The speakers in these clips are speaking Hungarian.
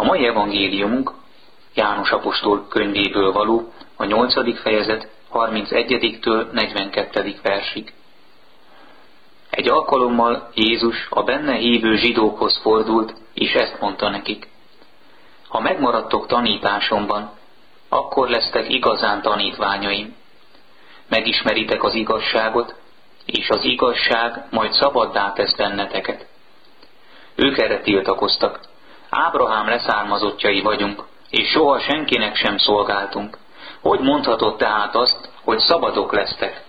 mai evangéliumunk János apostol könyvéből való, a 8. fejezet 31-től 42. versig. Egy alkalommal Jézus a benne hívő zsidókhoz fordult, és ezt mondta nekik: ha megmaradtok tanításomban, akkor lesztek igazán tanítványaim. Megismeritek az igazságot, és az igazság majd szabaddá tesz benneteket. Ők erre tiltakoztak: Ábrahám leszármazottjai vagyunk, és soha senkinek sem szolgáltunk. Hogy mondhatod tehát azt, hogy szabadok lesztek?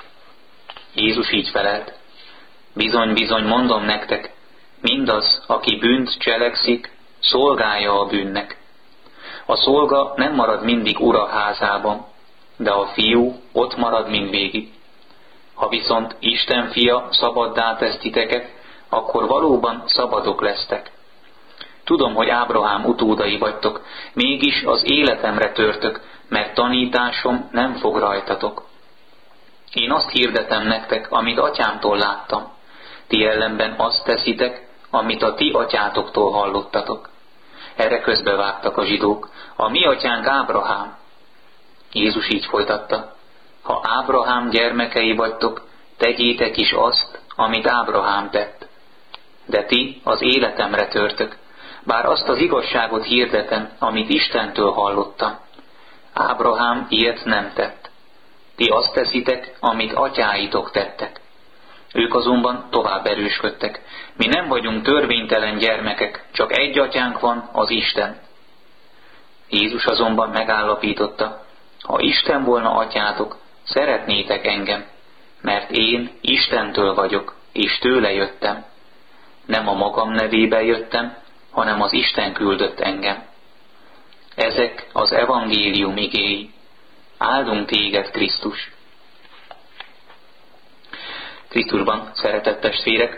Jézus így felelt: bizony, bizony, mondom nektek, mindaz, aki bűnt cselekszik, szolgája a bűnnek. A szolga nem marad mindig ura házában, de a fiú ott marad mindvégig. Ha viszont Isten fia szabaddá tesz titeket, akkor valóban szabadok lesztek. Tudom, hogy Ábrahám utódai vagytok, mégis az életemre törtök, mert tanításom nem fog rajtatok. Én azt hirdetem nektek, amit atyámtól láttam. Ti ellenben azt teszitek, amit a ti atyátoktól hallottatok. Erre közbevágtak a zsidók: a mi atyánk Ábrahám. Jézus így folytatta: ha Ábrahám gyermekei vagytok, tegyétek is azt, amit Ábrahám tett. De ti az életemre törtök, bár azt az igazságot hirdetem, amit Istentől hallottam. Ábrahám ilyet nem tett. Ti azt teszitek, amit atyáitok tettek. Ők azonban tovább erősködtek: mi nem vagyunk törvénytelen gyermekek, csak egy atyánk van, az Isten. Jézus azonban megállapította: ha Isten volna atyátok, szeretnétek engem, mert én Istentől vagyok, és tőle jöttem. Nem a magam nevében jöttem, hanem az Isten küldött engem. Ezek az evangélium igéi. Áldunk téged, Krisztus! Krisztusban, szeretett testvérek,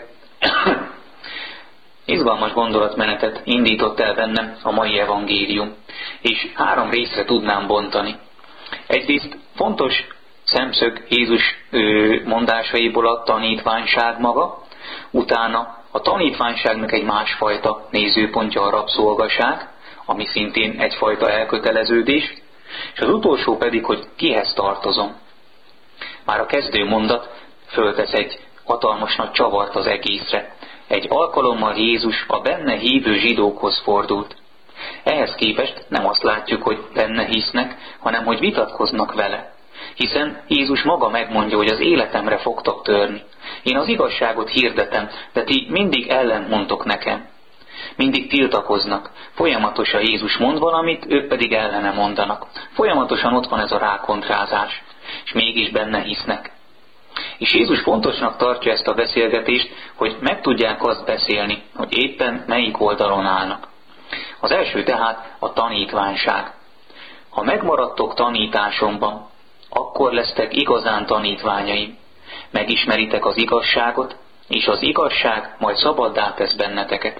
izgalmas gondolatmenetet indított el bennem a mai evangélium, és 3 részre tudnám bontani. Egyrészt fontos szemszög Jézus mondásaiból a tanítványság maga, utána a tanítványságnak egy másfajta nézőpontja a rabszolgaság, ami szintén egyfajta elköteleződés, és az utolsó pedig, hogy kihez tartozom. Már a kezdő mondat föltesz egy hatalmas nagy csavart az egészre. Egy alkalommal Jézus a benne hívő zsidókhoz fordult. Ehhez képest nem azt látjuk, hogy benne hisznek, hanem hogy vitatkoznak vele. Hiszen Jézus maga megmondja, hogy az életemre fogtok törni. Én az igazságot hirdetem, de ti mindig ellent mondtok nekem. Mindig tiltakoznak. Folyamatosan Jézus mond valamit, ők pedig ellene mondanak. Folyamatosan ott van ez a rákontrázás, és mégis benne hisznek. És Jézus fontosnak tartja ezt a beszélgetést, hogy meg tudják azt beszélni, hogy éppen melyik oldalon állnak. Az első tehát a tanítványság. Ha megmaradtok tanításomban, akkor lesztek igazán tanítványaim. Megismeritek az igazságot, és az igazság majd szabaddá tesz benneteket.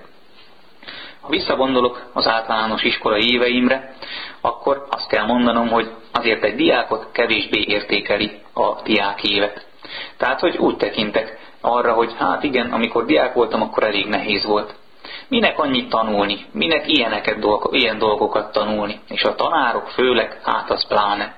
Ha visszagondolok az általános iskolai éveimre, akkor azt kell mondanom, hogy azért egy diákot kevésbé értékeli a diákévet. Tehát, hogy úgy tekintek arra, hogy hát igen, amikor diák voltam, akkor elég nehéz volt. Minek annyit tanulni? Minek ilyen dolgokat tanulni? És a tanárok főleg, hát az pláne.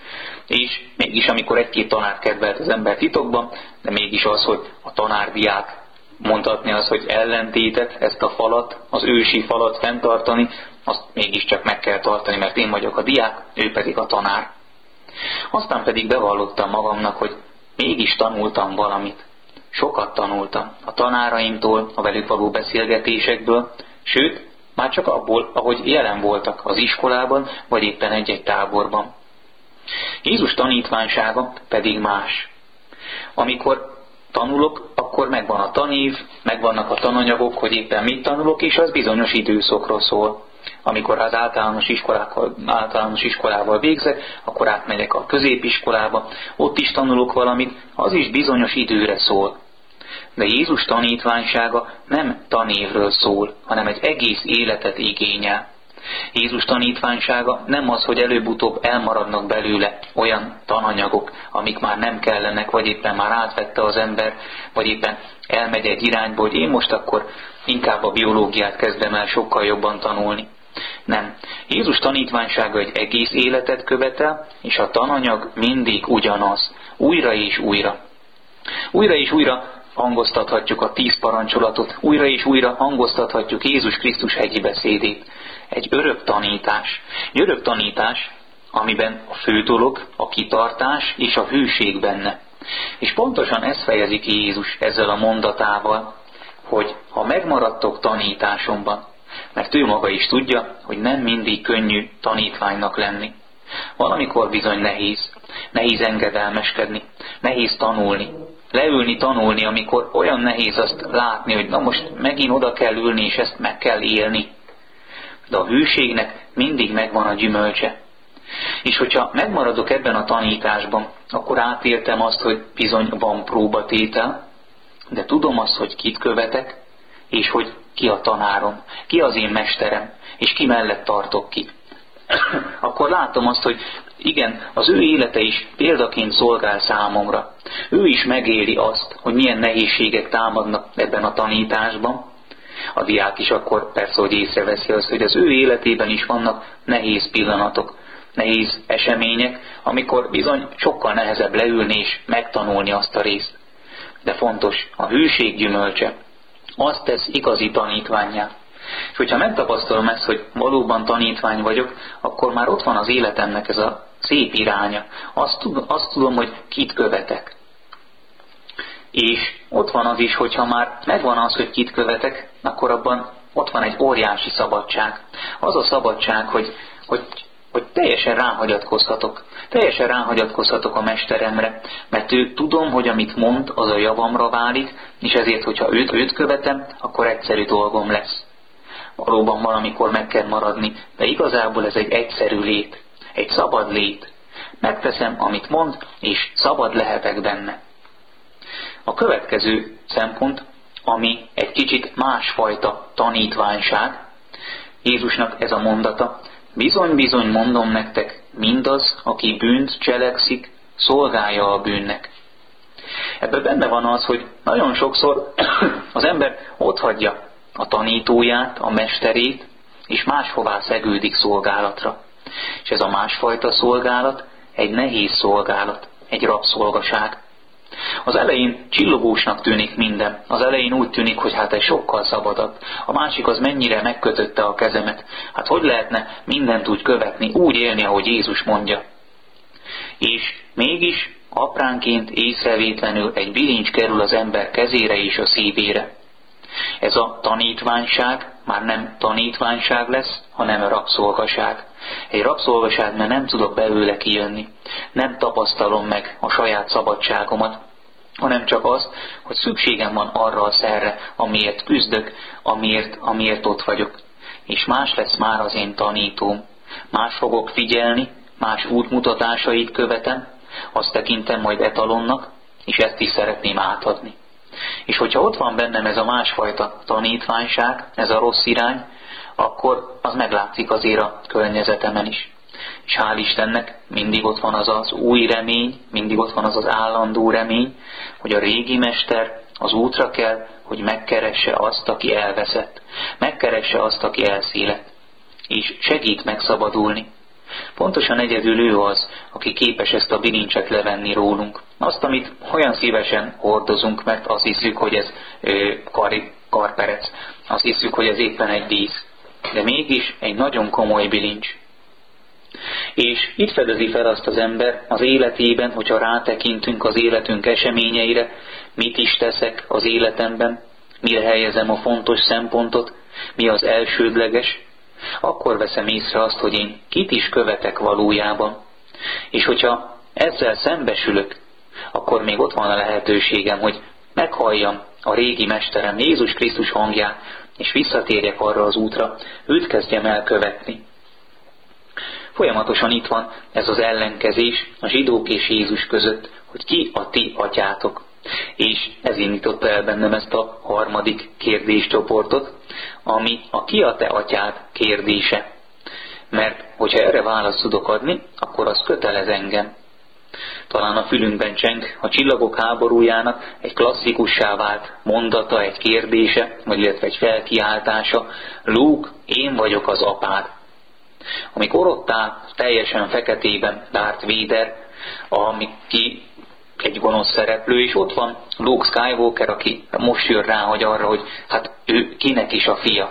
És mégis, amikor egy-két tanár kedvelt az ember titokban, de mégis az, hogy a tanár-diák mondhatni az, hogy ellentétet, ezt a falat, az ősi falat fenntartani, azt mégiscsak meg kell tartani, mert én vagyok a diák, ő pedig a tanár. Aztán pedig bevallottam magamnak, hogy mégis tanultam valamit. Sokat tanultam a tanáraimtól, a velük való beszélgetésekből, sőt, már csak abból, ahogy jelen voltak az iskolában, vagy éppen egy-egy táborban. Jézus tanítványsága pedig más. Amikor tanulok, akkor megvan a tanév, megvannak a tananyagok, hogy éppen mit tanulok, és az bizonyos időszakról szól. Amikor az általános iskolával végzek, akkor átmegyek a középiskolába, ott is tanulok valamit, az is bizonyos időre szól. De Jézus tanítványsága nem tanévről szól, hanem egy egész életet igényel. Jézus tanítványsága nem az, hogy előbb-utóbb elmaradnak belőle olyan tananyagok, amik már nem kellenek, vagy éppen már átvette az ember, vagy éppen elmegy egy irányba, hogy én most akkor inkább a biológiát kezdem el sokkal jobban tanulni. Nem. Jézus tanítványsága egy egész életet követel, és a tananyag mindig ugyanaz. Újra és újra. Újra és újra hangoztathatjuk a 10 parancsolatot, újra és újra hangoztathatjuk Jézus Krisztus hegyi beszédét. Egy örök tanítás. Egy örök tanítás, amiben a fő dolog, a kitartás és a hűség benne. És pontosan ezt fejezi ki Jézus ezzel a mondatával, hogy ha megmaradtok tanításomban, mert ő maga is tudja, hogy nem mindig könnyű tanítványnak lenni. Valamikor bizony nehéz engedelmeskedni, nehéz tanulni, leülni tanulni, amikor olyan nehéz azt látni, hogy na most megint oda kell ülni, és ezt meg kell élni. De a hűségnek mindig megvan a gyümölcse. És hogyha megmaradok ebben a tanításban, akkor átéltem azt, hogy bizony van próbatétel, de tudom azt, hogy kit követek, és hogy ki a tanárom, ki az én mesterem, és ki mellett tartok ki. Akkor látom azt, hogy igen, az ő élete is példaként szolgál számomra. Ő is megéli azt, hogy milyen nehézségek támadnak ebben a tanításban. A diák is akkor persze, hogy észreveszi azt, hogy az ő életében is vannak nehéz pillanatok, nehéz események, amikor bizony sokkal nehezebb leülni és megtanulni azt a részt. De fontos, a hűség gyümölcse. Azt tesz igazi tanítvánnyá. És hogyha megtapasztalom ezt, hogy valóban tanítvány vagyok, akkor már ott van az életemnek ez a szép iránya. Azt tudom, hogy kit követek. És ott van az is, hogyha már megvan az, hogy kit követek, akkor abban ott van egy óriási szabadság. Az a szabadság, hogy teljesen ráhagyatkozhatok. Teljesen ráhagyatkozhatok a mesteremre, mert tudom, hogy amit mond, az a javamra válik, és ezért, hogyha őt követem, akkor egyszerű dolgom lesz. Valóban valamikor meg kell maradni, de igazából ez egy egyszerű lét, egy szabad lét. Megteszem, amit mond, és szabad lehetek benne. A következő szempont, ami egy kicsit másfajta tanítványság, Jézusnak ez a mondata: bizony-bizony mondom nektek, mindaz, aki bűnt cselekszik, szolgálja a bűnnek. Ebben benne van az, hogy nagyon sokszor az ember otthagyja a tanítóját, a mesterét, és máshová szegődik szolgálatra. És ez a másfajta szolgálat egy nehéz szolgálat, egy rabszolgaság. Az elején csillogósnak tűnik minden. Az elején úgy tűnik, hogy hát ez sokkal szabadabb. A másik az mennyire megkötötte a kezemet. Hát hogy lehetne mindent úgy követni, úgy élni, ahogy Jézus mondja. És mégis apránként észrevétlenül egy bilincs kerül az ember kezére és a szívére. Ez a tanítványság már nem tanítványság lesz, hanem rabszolgaság. Egy rabszolgaság, mert nem tudok belőle kijönni. Nem tapasztalom meg a saját szabadságomat, hanem csak azt, hogy szükségem van arra a szerre, amiért küzdök, amiért ott vagyok. És más lesz már az én tanítóm. Más fogok figyelni, más útmutatásait követem, azt tekintem majd etalonnak, és ezt is szeretném átadni. És hogyha ott van bennem ez a másfajta tanítványság, ez a rossz irány, akkor az meglátszik azért a környezetemen is. És hál' Istennek mindig ott van az az új remény, mindig ott van az az állandó remény, hogy a régi mester az útra kell, hogy megkeresse azt, aki elveszett, megkeresse azt, aki elszélett, és segít megszabadulni. Pontosan egyedül ő az, aki képes ezt a bilincset levenni rólunk. Azt, amit olyan szívesen hordozunk, mert azt hiszük, hogy ez karperec, azt hiszük, hogy ez éppen egy dísz, de mégis egy nagyon komoly bilincs. És itt fedezi fel azt az ember az életében, hogyha rátekintünk az életünk eseményeire, mit is teszek az életemben, mire helyezem a fontos szempontot, mi az elsődleges, akkor veszem észre azt, hogy én kit is követek valójában. És hogyha ezzel szembesülök, akkor még ott van a lehetőségem, hogy meghalljam a régi mesterem, Jézus Krisztus hangját, és visszatérjek arra az útra, őt kezdjem el követni. Folyamatosan itt van ez az ellenkezés a zsidók és Jézus között, hogy ki a ti atyátok. És ez indította el bennem ezt a harmadik kérdéscsoportot, ami a ki a te atyád kérdése. Mert hogyha erre választ tudok adni, akkor az kötelez engem. Talán a fülünkben cseng a Csillagok háborújának egy klasszikussá vált mondata, egy kérdése, vagy illetve egy felkiáltása: Luke, én vagyok az apád. amikor ott áll teljesen feketében Darth Vader, ki egy gonosz szereplő, és ott van Luke Skywalker, aki most jön rá, hogy arra, hogy hát ő kinek is a fia.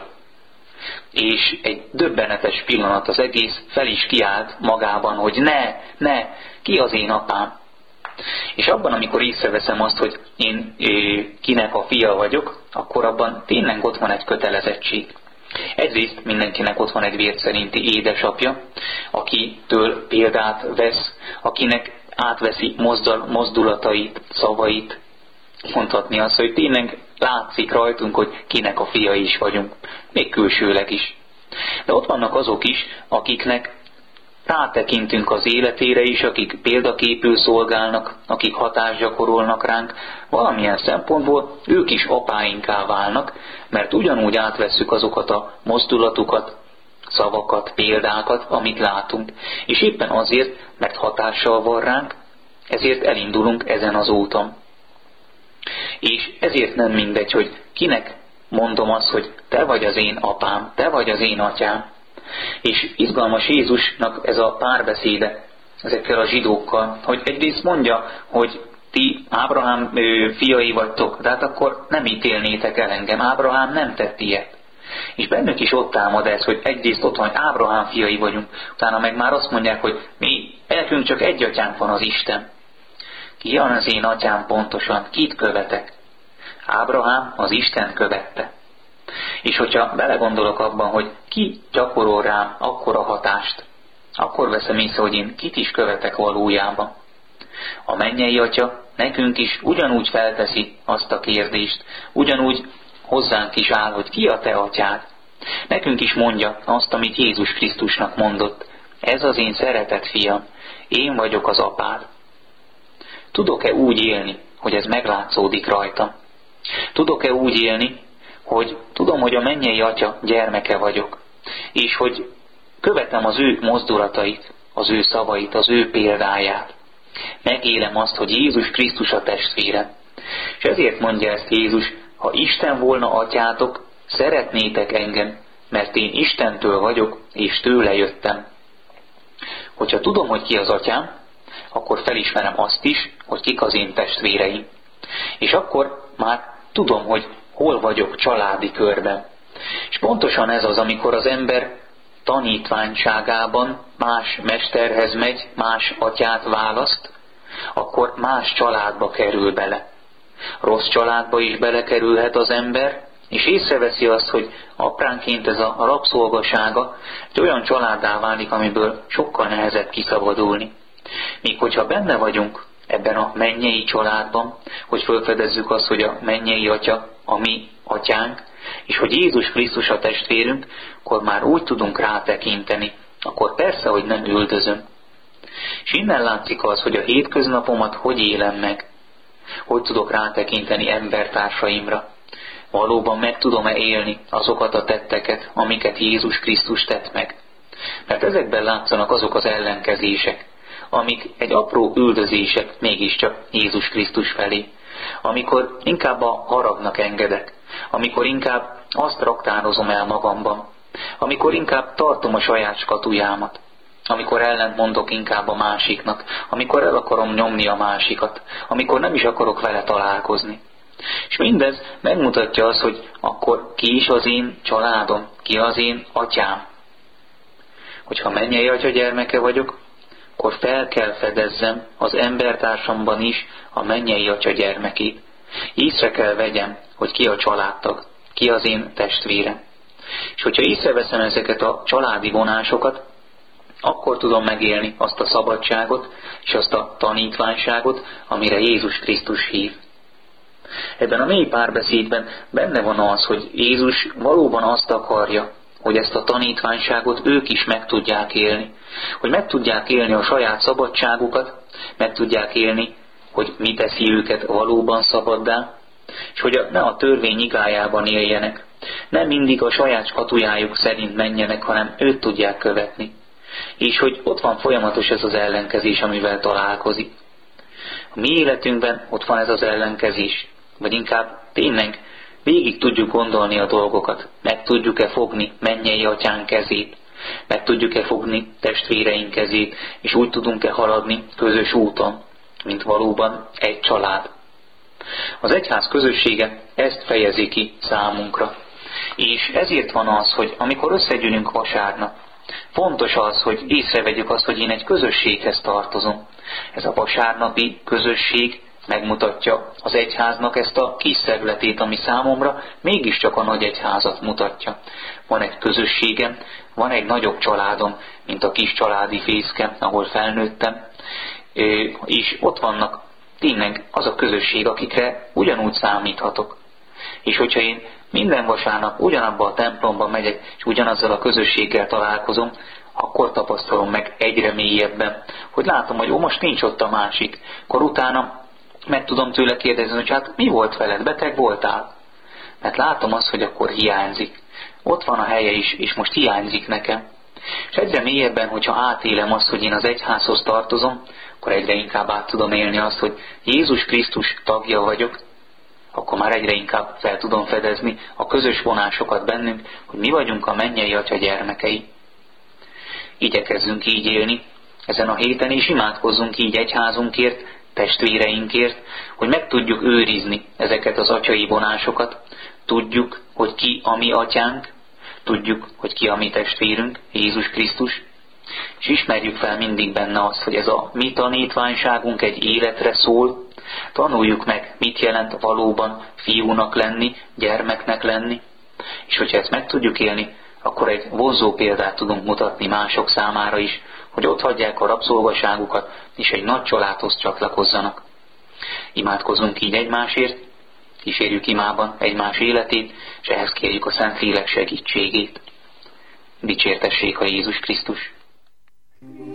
És egy döbbenetes pillanat az egész, fel is kiált magában, hogy ne, ki az én apám? És abban, amikor észreveszem azt, hogy én kinek a fia vagyok, akkor abban tényleg ott van egy kötelezettség. Egyrészt mindenkinek ott van egy vér szerinti édesapja, akitől példát vesz, akinek átveszi mozdulatait, szavait, mondhatni azt, hogy tényleg látszik rajtunk, hogy kinek a fiai is vagyunk, még külsőleg is. De ott vannak azok is, akiknek rátekintünk az életére is, akik példaképül szolgálnak, akik hatást gyakorolnak ránk, valamilyen szempontból ők is apáinká válnak, mert ugyanúgy átvesszük azokat a mozdulatukat, szavakat, példákat, amit látunk. És éppen azért, mert hatással van ránk, ezért elindulunk ezen az úton. És ezért nem mindegy, hogy kinek mondom azt, hogy te vagy az én apám, te vagy az én atyám. És izgalmas Jézusnak ez a párbeszéde ezekkel a zsidókkal, hogy egyrészt mondja, hogy ti Ábrahám fiai vagytok, de hát akkor nem ítélnétek el engem, Ábrahám nem tett ilyet. És bennük is ott támad ez, hogy egyrészt ott van, hogy Ábrahám fiai vagyunk, utána meg már azt mondják, hogy mi, nekünk csak egy atyánk van, az Isten. Ki van az én atyám pontosan? Kit követek? Ábrahám az Isten követte. És hogyha belegondolok abban, hogy ki gyakorol rám akkora hatást, akkor veszem észre, hogy én kit is követek valójában. A mennyei Atya nekünk is ugyanúgy felteszi azt a kérdést, ugyanúgy hozzánk is áll, hogy ki a te atyád. Nekünk is mondja azt, amit Jézus Krisztusnak mondott. Ez az én szeretett fiam, én vagyok az apád. Tudok-e úgy élni, hogy ez meglátszódik rajtam? Tudok-e úgy élni, hogy tudom, hogy a mennyei Atya gyermeke vagyok, és hogy követem az ő mozdulatait, az ő szavait, az ő példáját. Megélem azt, hogy Jézus Krisztus a testvérem. És ezért mondja ezt Jézus, ha Isten volna atyátok, szeretnétek engem, mert én Istentől vagyok, és tőle jöttem. Hogyha tudom, hogy ki az atyám, akkor felismerem azt is, hogy kik az én testvéreim. És akkor már tudom, hogy hol vagyok családi körben. És pontosan ez az, amikor az ember tanítványságában más mesterhez megy, más atyát választ, akkor más családba kerül bele. Rossz családba is belekerülhet az ember, és észreveszi azt, hogy apránként ez a rabszolgasága egy olyan családdá válik, amiből sokkal nehezebb kiszabadulni. Míg hogyha benne vagyunk ebben a mennyei családban, hogy felfedezzük azt, hogy a mennyei Atya a mi atyánk, és hogy Jézus Krisztus a testvérünk, akkor már úgy tudunk rátekinteni, akkor persze, hogy nem üldözöm. És innen látszik az, hogy a hétköznapomat hogy élem meg, hogy tudok rátekinteni embertársaimra. Valóban meg tudom-e élni azokat a tetteket, amiket Jézus Krisztus tett meg. Mert ezekben látszanak azok az ellenkezések, amik egy apró üldözések mégiscsak Jézus Krisztus felé. Amikor inkább a haragnak engedek, amikor inkább azt raktározom el magamban, amikor inkább tartom a saját skatujámat, amikor ellent mondok inkább a másiknak, amikor el akarom nyomni a másikat, amikor nem is akarok vele találkozni. És mindez megmutatja azt, hogy akkor ki is az én családom, ki az én atyám. Hogyha mennyei Atya gyermeke vagyok, akkor fel kell fedezzem az embertársamban is a mennyei Atya gyermekét. Észre kell vegyem, hogy ki a családtag, ki az én testvérem. És hogyha észreveszem ezeket a családi vonásokat, akkor tudom megélni azt a szabadságot és azt a tanítványságot, amire Jézus Krisztus hív. Ebben a mély párbeszédben benne van az, hogy Jézus valóban azt akarja, hogy ezt a tanítványságot ők is meg tudják élni. Hogy meg tudják élni a saját szabadságukat, meg tudják élni, hogy mi teszi őket valóban szabaddá, és hogy ne a törvény igájában éljenek. Nem mindig a saját skatujájuk szerint menjenek, hanem őt tudják követni. És hogy ott van folyamatos ez az ellenkezés, amivel találkozik. A mi életünkben ott van ez az ellenkezés, vagy inkább tényleg végig tudjuk gondolni a dolgokat, meg tudjuk-e fogni mennyei Atyánk kezét, Meg tudjuk-e fogni testvéreink kezét, és úgy tudunk-e haladni közös úton, mint valóban egy család. Az egyház közössége ezt fejezi ki számunkra. És ezért van az, hogy amikor összegyűlünk vasárnap, fontos az, hogy észrevegyük azt, hogy én egy közösséghez tartozom. Ez a vasárnapi közösség megmutatja az egyháznak ezt a kis szerületét, ami számomra mégiscsak a nagy egyházat mutatja. Van egy közösségem, van egy nagyobb családom, mint a kis családi fészke, ahol felnőttem, és ott vannak tényleg az a közösség, akikre ugyanúgy számíthatok. És hogyha én minden vasárnap ugyanabba a templomba megyek, és ugyanazzal a közösséggel találkozom, akkor tapasztalom meg egyre mélyebben, hogy látom, hogy most nincs ott a másik. Akkor utána meg tudom tőle kérdezni, hogy hát mi volt veled, beteg voltál? Mert látom azt, hogy akkor hiányzik. Ott van a helye is, és most hiányzik nekem. És egyre mélyebben, hogyha átélem azt, hogy én az egyházhoz tartozom, akkor egyre inkább át tudom élni azt, hogy Jézus Krisztus tagja vagyok, akkor már egyre inkább fel tudom fedezni a közös vonásokat bennünk, hogy mi vagyunk a mennyei Atya gyermekei. Igyekezzünk így élni ezen a héten, és imádkozzunk így egyházunkért, testvéreinkért, hogy meg tudjuk őrizni ezeket az atyai vonásokat, tudjuk, hogy ki a mi atyánk, tudjuk, hogy ki a mi testvérünk, Jézus Krisztus, és ismerjük fel mindig benne azt, hogy ez a mi tanítványságunk egy életre szól, tanuljuk meg, mit jelent valóban fiúnak lenni, gyermeknek lenni, és hogyha ezt meg tudjuk élni, akkor egy vonzó példát tudunk mutatni mások számára is, hogy ott hagyják a rabszolgaságukat, és egy nagy családhoz csatlakozzanak. Imádkozzunk így egymásért, kísérjük imában egymás életét, és ehhez kérjük a Szentlélek segítségét. Dicsértessék a Jézus Krisztus!